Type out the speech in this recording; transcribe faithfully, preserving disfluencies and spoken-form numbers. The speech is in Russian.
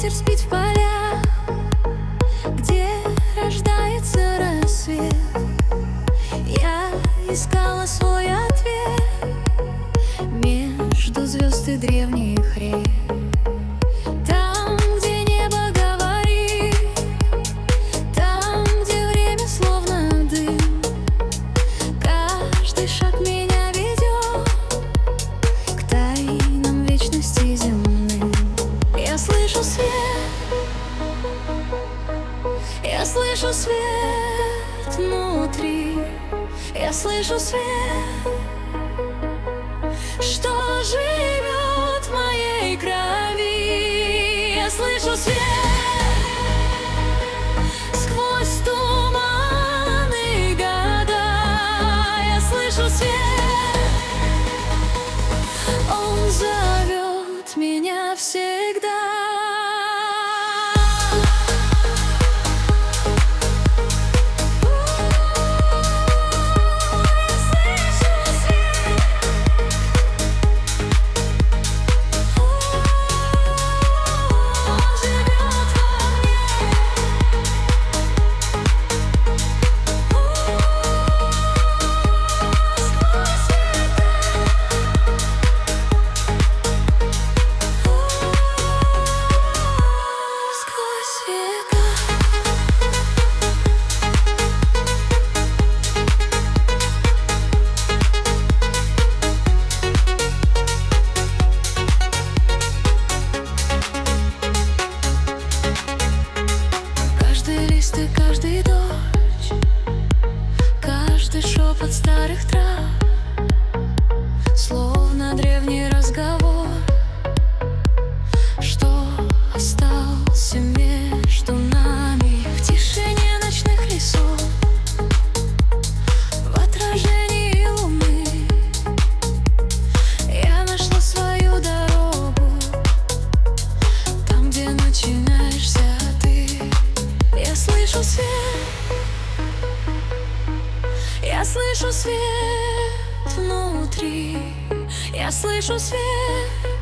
ветер спит в полях, где рождается рассвет. Я искала свой ответ между звезд и древних рек. Там, где небо говорит, там, где время словно дым. Каждый шаг меня ведет к тайнам вечности земным. Я слышу свет, я слышу свет внутри. Я слышу свет, что живет в моей крови. Я слышу свет сквозь туманы года. Я слышу свет, он зовет меня всегда. И каждый дождь, каждый шепот старых трав, словно древний разговор, что остался между нами в тишине ночных лесов, в отражении луны. Я нашла свою дорогу там, где начинаешься ты. Я слышу свет, я слышу свет внутри. Я слышу свет,